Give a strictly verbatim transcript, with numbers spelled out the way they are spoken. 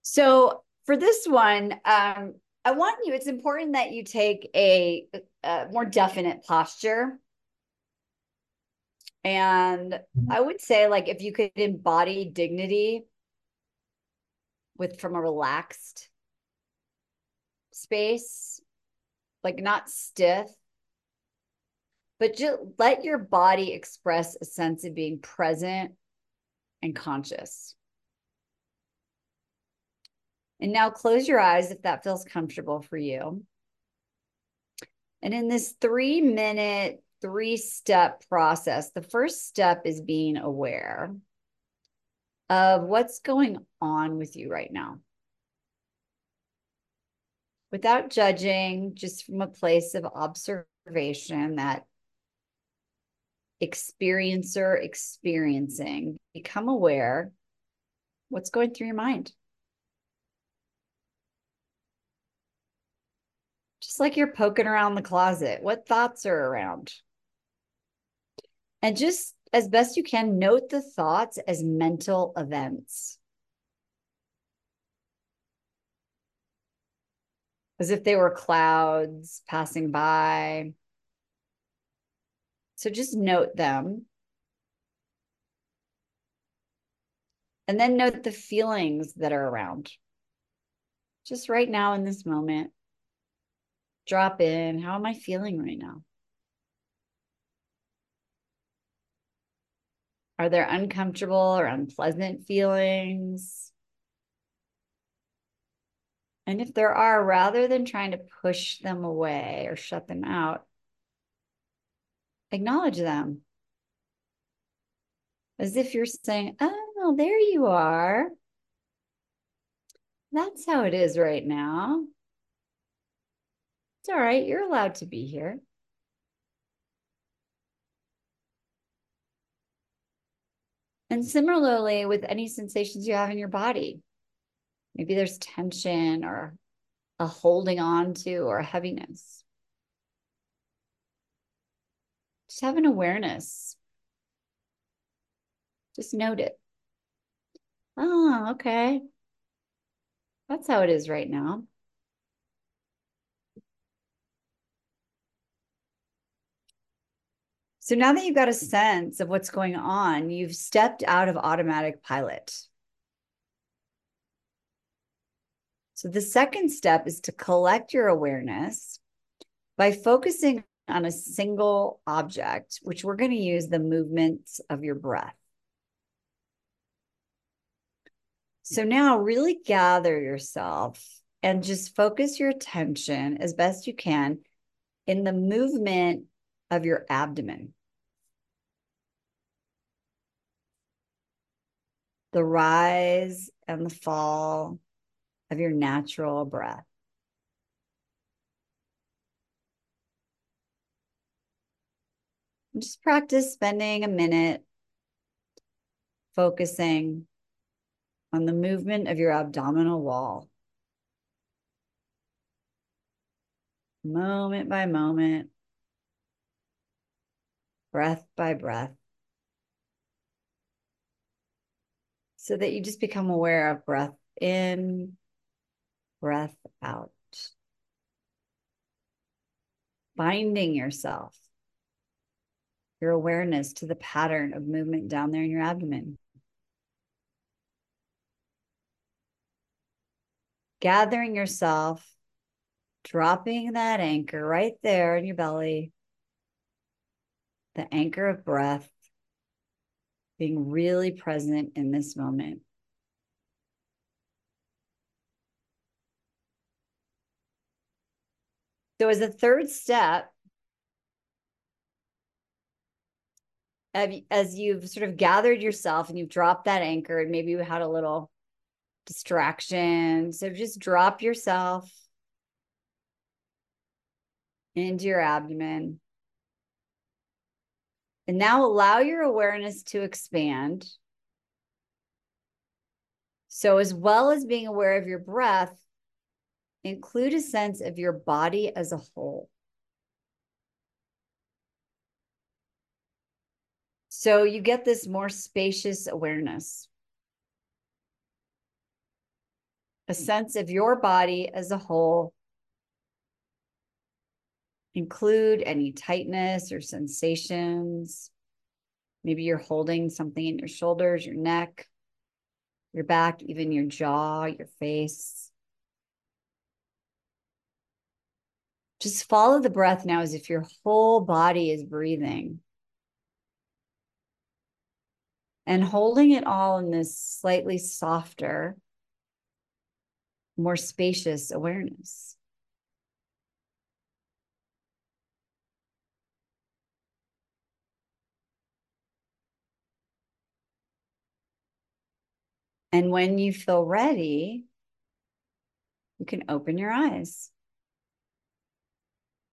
So for this one, um, I want you, it's important that you take a, a more definite posture. And I would say, like, if you could embody dignity with from a relaxed space, like not stiff, but just let your body express a sense of being present and conscious. And now close your eyes if that feels comfortable for you. And in this three minute, three step process, the first step is being aware of what's going on with you right now. Without judging, just from a place of observation, that experiencer experiencing, become aware what's going through your mind. Just like you're poking around the closet, what thoughts are around? And just as best you can, note the thoughts as mental events, as if they were clouds passing by. So just note them. And then note the feelings that are around. Just right now in this moment, drop in. How am I feeling right now? Are there uncomfortable or unpleasant feelings? And if there are, rather than trying to push them away or shut them out, acknowledge them. As if you're saying, oh, there you are. That's how it is right now. It's all right. You're allowed to be here. And similarly, with any sensations you have in your body, maybe there's tension or a holding on to or a heaviness. Just have an awareness. Just note it. Oh, okay. That's how it is right now. So now that you've got a sense of what's going on, you've stepped out of automatic pilot. So the second step is to collect your awareness by focusing on a single object, which we're going to use the movements of your breath. So now really gather yourself and just focus your attention as best you can in the movement of your abdomen. The rise and the fall of your natural breath. And just practice spending a minute focusing on the movement of your abdominal wall. Moment by moment, breath by breath, so that you just become aware of breath in, breath out. Binding yourself, your awareness to the pattern of movement down there in your abdomen. Gathering yourself, dropping that anchor right there in your belly, the anchor of breath, being really present in this moment. So as a third step, as you've sort of gathered yourself and you've dropped that anchor, and maybe you had a little distraction, so just drop yourself into your abdomen. And now allow your awareness to expand. So as well as being aware of your breath, include a sense of your body as a whole. So you get this more spacious awareness. a sense of your body as a whole. Include any tightness or sensations. Maybe you're holding something in your shoulders, your neck, your back, even your jaw, your face. Just follow the breath now as if your whole body is breathing. And holding it all in this slightly softer, more spacious awareness. And when you feel ready, you can open your eyes.